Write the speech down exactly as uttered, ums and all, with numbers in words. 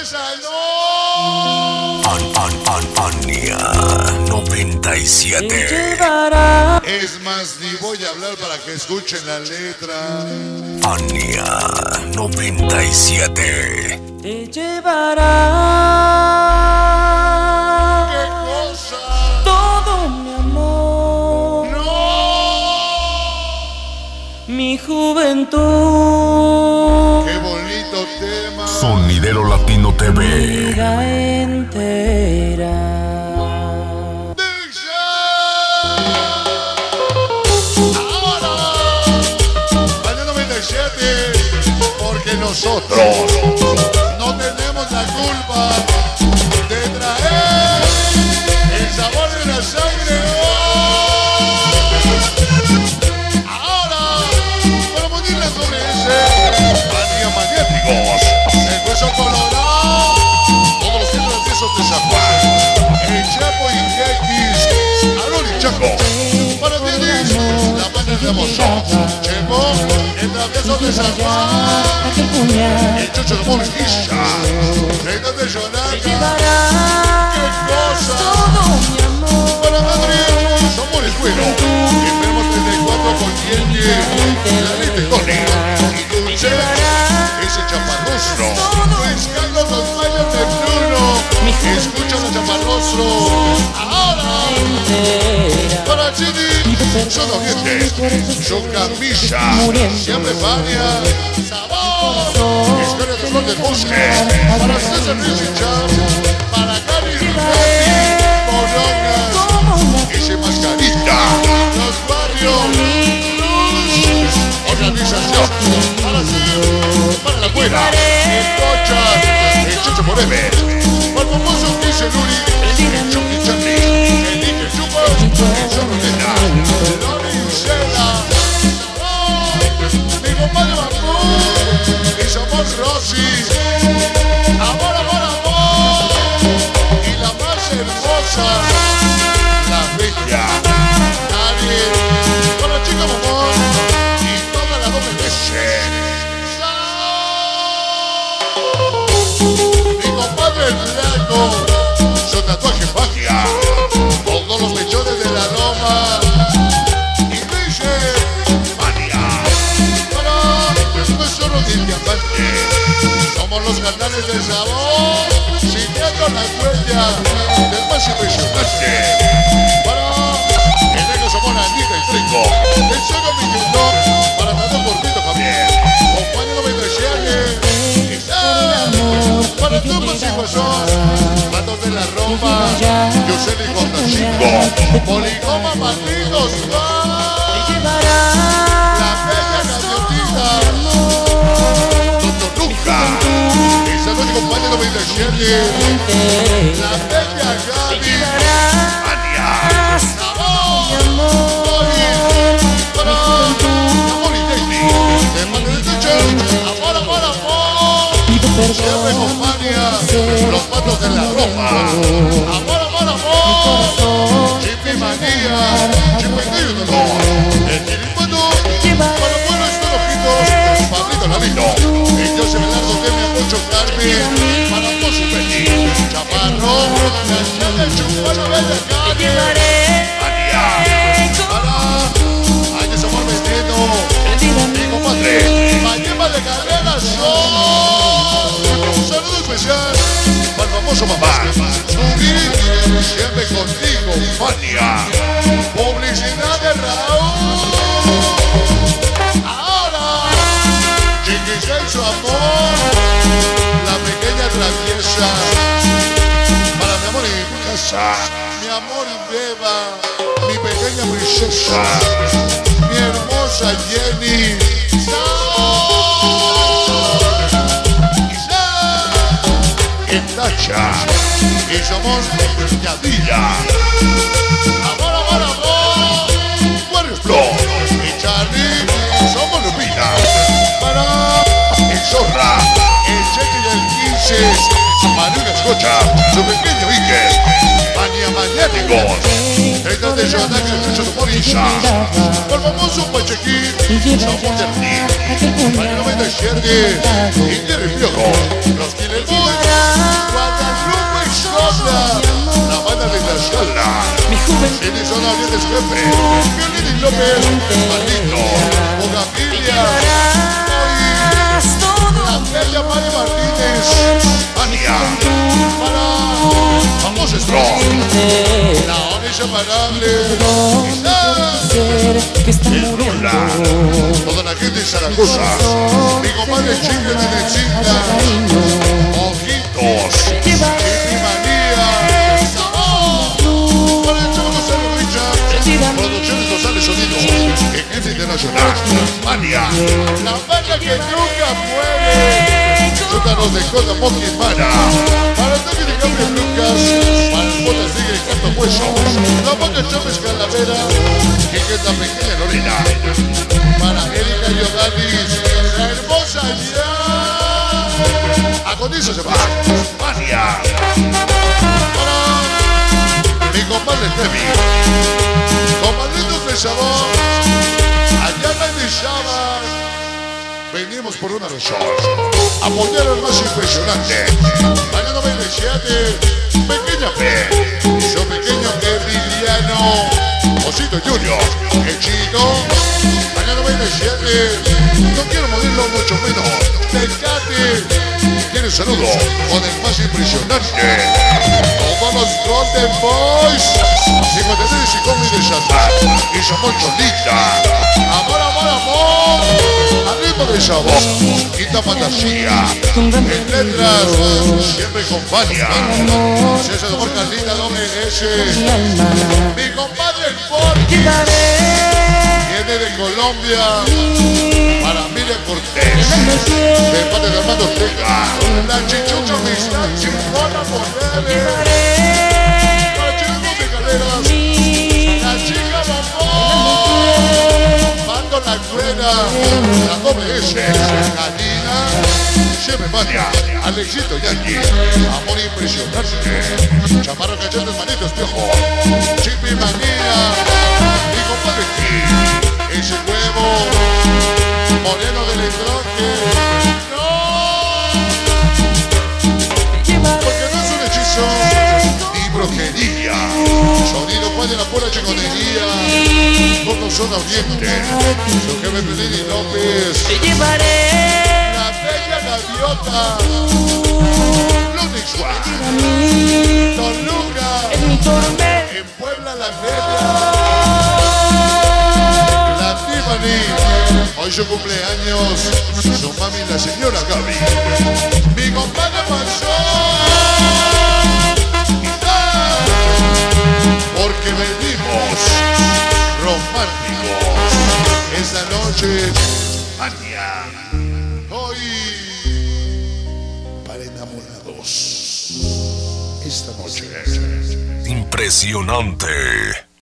esa no. An, an, an, Ania noventa y siete. Es más, ni voy a hablar para que escuchen la letra. Ania noventa y siete. Te llevará. ¿Qué cosa? Todo mi amor. ¡No! Mi juventud. ¡Qué bonito tema! Sonidero Latino T V. Vida entera. Porque nosotros no tenemos la culpa de traer el sabor de la sangre. Ahora, para ponerla sobre ese Manía Magnéticos, el hueso colorado, todos los centros de esos de San Juan, el Chapo y X, Aaron y Chaco, para tienes la banda de Amazon, Chepo, el travieso de San Juan, el Chucho de Morisquilla, Reina de Yonaca, qué cosa, para Madrid, somos el cuero, esperamos treinta y cuatro con diente, la lista y Tony, y Dulce, ese chaparrostro, Luis Carlos los Mayas de Bruno, escucha los chaparrostros, ahora, para Chini, son los dientes, son camisa, siempre Fania, sabor, historia de flor de bosque, para César Richard, para Gary Rivera, Moronga, ese mascarita, los barrios, luz, organización, para Sil, para la abuela, el Cochas, el Chucho Forever, para el famoso Kise Luri, el Chucky Charlie, el Ike Chupa, el Zorro Nena, Lori Lucela, mi compadre Bambú, y somos Rosy, amor, amor, amor, y la más hermosa, la bella, nadie, con la chica Momón, y toda la doble leche. Mi compadre Blanco, su tatuaje magia, todos los mechones de la loma, y dice Mania, para no solo del diamante, somos los canales del sabor, siguiendo la huella del más impresionante, para el negro somos la Anita y Trico, el Saga Miguelón, para todo Corpito Javier, compañero noventa y siete, para todos y Guasón, Patos de la Roma, Yoseli J cinco, Poligoma Malditos, la bella gaviotita, Doctor Luca, esa noche compañero noventa y siete, la bella Gaby, Mania, Sabor, Tony, para Amor y Daisy, de Manuel Techo, amor, amor, amor, siempre compañía, los patos de la ropa, amor, amor, amor, Chipi Manía, Chipetillo de dolor, el Chiripato, para pueblos estos ojitos, Pablito Lavito, el José Belardo Deme Mucho Carmen, para vos y Betty, Chaparro, la chela Chupana Bella Cali, Manía, para Años Amor Veneno, mi compadre, Mayema de Carrera Sol, un saludo especial para el famoso mamá, Suri, siempre contigo, Fania, publicidad de Raúl, ahora, Chiquisca y su amor, la pequeña traviesa, para mi amor y mi casa, mi amor y beba, mi pequeña princesa, mi hermosa Jenny, Tacha, y somos Yadilla, amor, amor, amor, Warrior Flow, y Charlie, somos Lupita, para el Zorra, el Cheque y el quince, Manuel Escocha, su pequeño Ike, Mania Magnéticos, el de Yonaca, el Chucho de Morisa, el famoso Pachequín, somos Jardín, Mania noventa y siete, y Jerry Piojo, los Killer Boys, López, jefe. Violín López, maldito. Bogamilia. La bella Mari Martínez. Mania. Para. Vamos, Strong. La hora inseparable. El Lula. Toda la gente de Zaragoza. Mi compadre Chicle de Necita. Ojitos. Y Manía. Para el Chavo Gonzalo Richard. Producciones González Sonido. Equipo Internacional. Mania. La banda que nunca muere. Sótanos de Cota Monkey Para. Para el toque de Gabriel Lucas. Para el Botas Tigre Canto Hueso. La banda Chávez Calavera. Que es la pequeña Lorena. Para Erika Yodanis. La hermosa ya. A con eso se va. Mania. Para mi compadre Tevi. Compadritos de sabor. Allá no hay de Shabas. Venimos por una razón. Apoyar al más impresionante. Año noventa y siete. Pequeña Fe. Su pequeño Emiliano. Osito Junior. El chino. Año noventa y siete. No quiero morirlo mucho menos. Tecate. Tiene un saludo con el más impresionante. Todos los Golden Boys. cincuenta y tres y Comi de Chantal. Y somos Cholita. Amor, amor, amor. Al ritmo de sabor. Quinta fantasía. En letras. Siempre acompaña. César de Carlita doble S. Mi compadre el Porky. Viene de Colombia. Para Miriam Cortés. De parte de Armando Ortega. La chichucha amistad chingona ponerle. Para chicos de Caleras. La chica bombón. Mando la cuera. La doble S. Galina. Cheve Mania. Alexito Yankee. Amor impresionante. Chamarro cachetes manitos piojo. Chipi Manía. Mi compadre aquí. Ese huevo. Moreno del tronque. No. Porque no es un hechizo ni brujería. Sonido fue de la pura chingonería. Todos son audientes. Su jefe Pelini López. La bella gaviota. Lunix One. Don Luca. En Puebla la Bella. La Tiffany. Hoy su cumpleaños. Su mami la señora Gaby. Mi compadre Panzón. Porque venimos románticos. Esta noche, Mania. Hoy, para enamorados. Esta noche. Impresionante.